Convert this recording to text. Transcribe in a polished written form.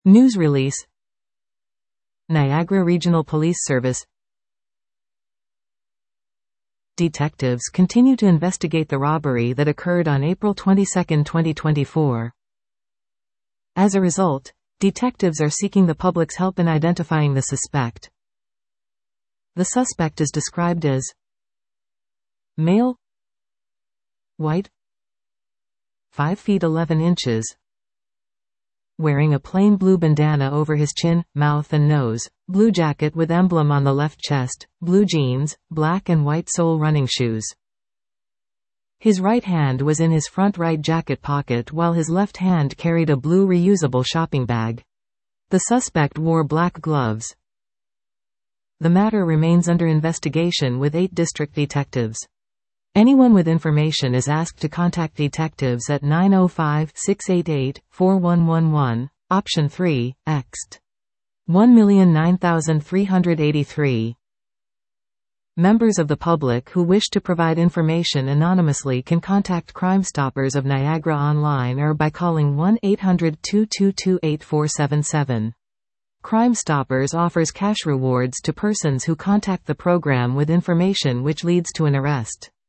News release. Niagara Regional Police Service. Detectives continue to investigate the robbery that occurred on April 22, 2024. As a result, detectives are seeking the public's help in identifying the suspect. The suspect is described as male, white, 5 feet 11 inches, wearing a plain blue bandana over his chin, mouth and nose, blue jacket with emblem on the left chest, blue jeans, black and white sole running shoes. His right hand was in his front right jacket pocket while his left hand carried a blue reusable shopping bag. The suspect wore black gloves. The matter remains under investigation with 8 district detectives. Anyone with information is asked to contact detectives at 905-688-4111, option 3, ext. 1,009,383. Members of the public who wish to provide information anonymously can contact Crime Stoppers of Niagara online or by calling 1-800-222-8477. Crime Stoppers offers cash rewards to persons who contact the program with information which leads to an arrest.